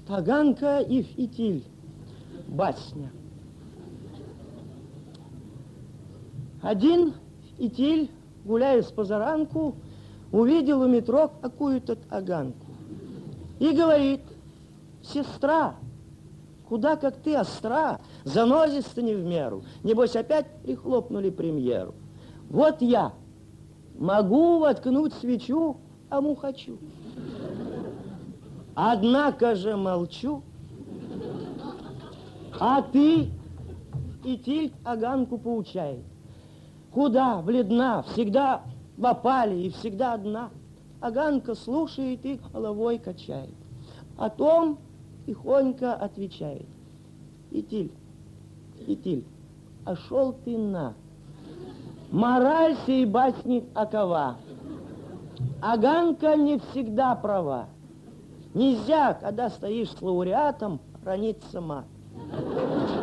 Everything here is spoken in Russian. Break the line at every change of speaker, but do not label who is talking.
Таганка и фитиль. Басня. Один фитиль, гуляя с позаранку, увидел у метро какую-то таганку. И говорит: сестра, куда как ты остра, занозисто не в меру. Небось, опять прихлопнули премьеру. Вот я могу воткнуть свечу, кому хочу. Однако же молчу. А ты, фитиль, таганку поучает. Куда бледна, всегда в опале и всегда одна. Таганка слушает и головой качает. Потом тихонько отвечает: фитиль, фитиль, а шел ты на. Мораль сей басни такова: таганка не всегда права. Нельзя, когда стоишь с лауреатом, раниться мат.